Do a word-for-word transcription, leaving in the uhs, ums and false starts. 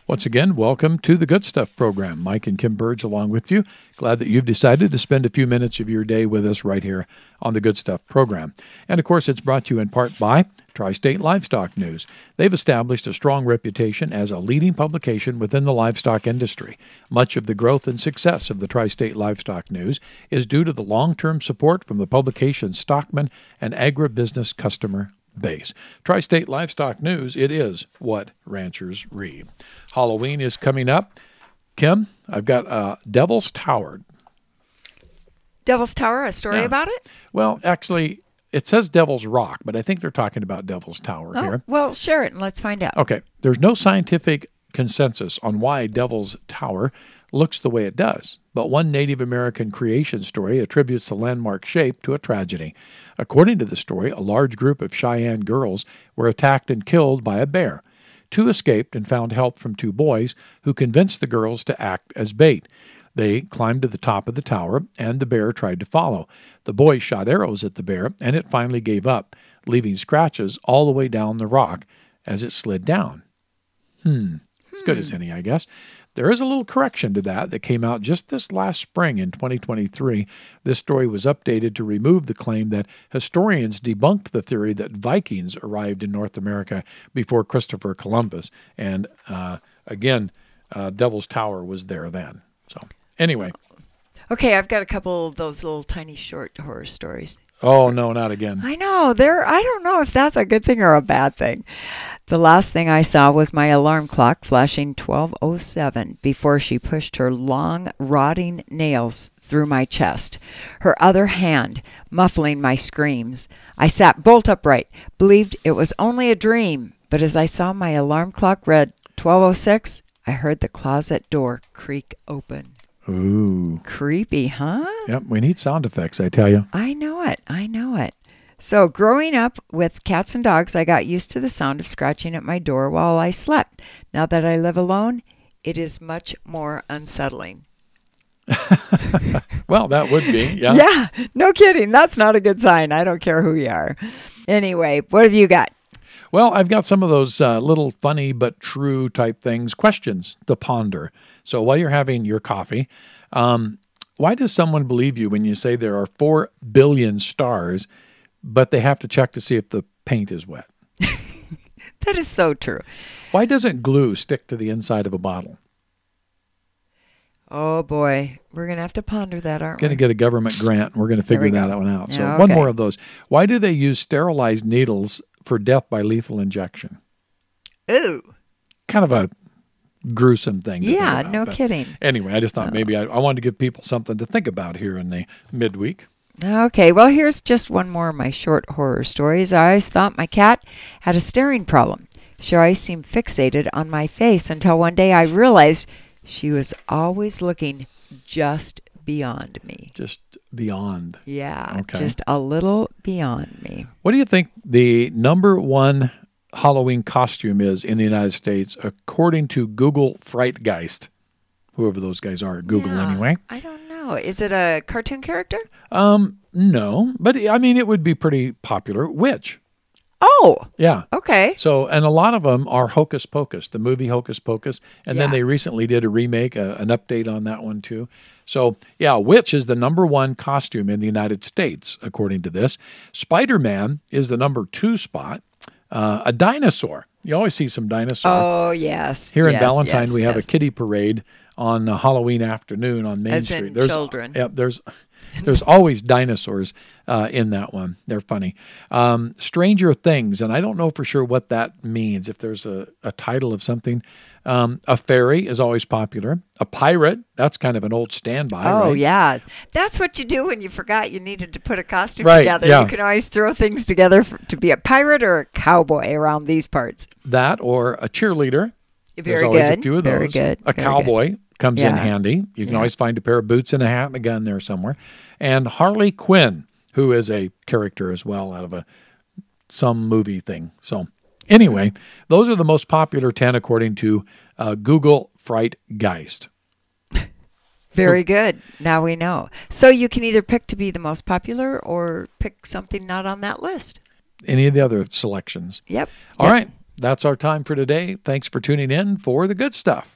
Once again, welcome to the Good Stuff program. Mike and Kim Burge along with you. Glad that you've decided to spend a few minutes of your day with us right here on the Good Stuff program. And of course, it's brought to you in part by Tri-State Livestock News. They've established a strong reputation as a leading publication within the livestock industry. Much of the growth and success of the Tri-State Livestock News is due to the long-term support from the publication's stockman and agribusiness customer base. Tri-State Livestock News, it is what ranchers read. Halloween is coming up. Kim, I've got uh, Devil's Tower. Devil's Tower, a story Yeah. about it? Well, actually, it says Devil's Rock, but I think they're talking about Devil's Tower Oh, here. well, share it and let's find out. Okay, there's no scientific consensus on why Devil's Tower looks the way it does, but one Native American creation story attributes the landmark shape to a tragedy. According to the story, a large group of Cheyenne girls were attacked and killed by a bear. Two escaped and found help from two boys who convinced the girls to act as bait. They climbed to the top of the tower, and the bear tried to follow. The boys shot arrows at the bear, and it finally gave up, leaving scratches all the way down the rock as it slid down. Hmm. As good as any, I guess. There is a little correction to that that came out just this last spring in twenty twenty-three. This story was updated to remove the claim that historians debunked the theory that Vikings arrived in North America before Christopher Columbus. And uh, again, uh, Devil's Tower was there then. So anyway. Okay, I've got a couple of those little tiny short horror stories. Oh, no, not again. I know. They're, I don't know if that's a good thing or a bad thing. The last thing I saw was my alarm clock flashing twelve oh seven before she pushed her long, rotting nails through my chest, her other hand muffling my screams. I sat bolt upright, believed it was only a dream, but as I saw my alarm clock read twelve oh six, I heard the closet door creak open. Ooh. Creepy, huh? Yep, we need sound effects, I tell you. I know it. I know it. So growing up with cats and dogs, I got used to the sound of scratching at my door while I slept. Now that I live alone, it is much more unsettling. Well, that would be, yeah. Yeah, no kidding. That's not a good sign. I don't care who you are. Anyway, what have you got? Well, I've got some of those uh, little funny but true type things, questions to ponder. So while you're having your coffee, um, why does someone believe you when you say there are four billion stars, but they have to check to see if the paint is wet? That is so true. Why doesn't glue stick to the inside of a bottle? Oh, boy. We're going to have to ponder that, aren't Going to we? get a government grant, and we're going to figure we that go. one out. So Yeah, one okay. more of those. Why do they use sterilized needles for death by lethal injection? Ooh. Kind of a gruesome thing to Yeah, think about, no but kidding. Anyway, I just thought maybe I, I wanted to give people something to think about here in the midweek. Okay, well, here's just one more of my short horror stories. I always thought my cat had a staring problem. She always seemed fixated on my face until one day I realized she was always looking just beyond me. Just beyond. Yeah, Okay. just a little beyond me. What do you think the number one Halloween costume is in the United States, according to Google Frightgeist? Whoever those guys are at Google Yeah, anyway. I don't know. Is it a cartoon character? Um, no, but I mean, it would be pretty popular. Witch. Oh, Yeah. okay. So, and a lot of them are Hocus Pocus, the movie Hocus Pocus. And then Yeah. they recently did a remake, a, an update on that one too. So, yeah, Witch is the number one costume in the United States, according to this. Spider-Man is the number two spot. Uh, a dinosaur. You always see some dinosaur. Oh, yes. Here in yes, Valentine, yes, we have yes. a kiddie parade on uh, Halloween afternoon on Main As Street. in there's, children. Yep, there's there's always dinosaurs uh, in that one. They're funny. Um, Stranger Things, and I don't know for sure what that means, if there's a, a title of something. Um, a fairy is always popular. A pirate, that's kind of an old standby, Oh, right? yeah. That's what you do when you forgot you needed to put a costume Right, together. yeah. You can always throw things together for, to be a pirate or a cowboy around these parts. That or a cheerleader. There's Very always good. a few of those. Very good. A Very cowboy comes in Yeah. handy. You can Yeah. always find a pair of boots and a hat and a gun there somewhere. And Harley Quinn, who is a character as well out of a some movie thing. So anyway, those are the most popular ten according to uh, Google Frightgeist. Very good. Now we know. So you can either pick to be the most popular or pick something not on that list. Any of the other selections. Yep. All Yep. right. That's our time for today. Thanks for tuning in for the good stuff.